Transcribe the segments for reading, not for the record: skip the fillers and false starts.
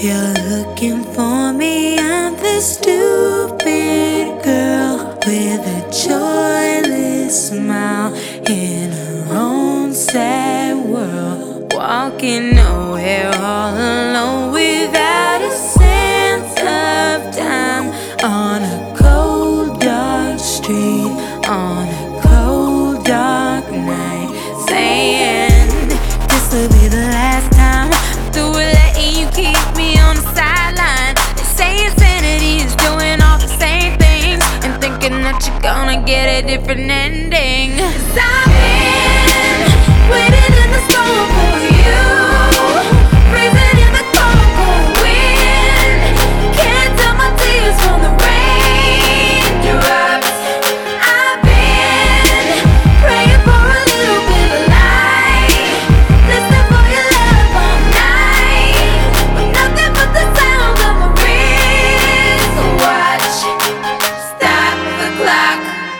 You're looking for me, I'm the stupid girl with a joyless smile in her own sad world, walking nowhere all alone without a sense of time, on a cold dark street, on a cold dark night, saying this'll be the last time. Through letting you keep me on the sideline. They say insanity is doing all the same things and thinking that you're gonna get a different ending. 'Cause I've been waiting in the storm for you, freezing in the cold, cold wind. Can't tell my tears from the raindrops. I've been praying for a little bit of light, listening for your love all night, but nothing but the sound of my wrist. So watch, stop the clock,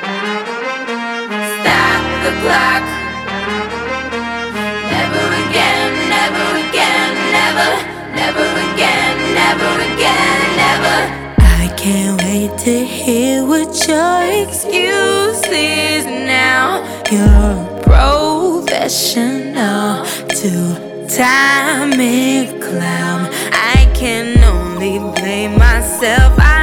stop the clock. Never again, never again, never, never again, never again, never. I can't wait to hear what your excuse is now. You're a professional, two-time clown. I can only blame myself.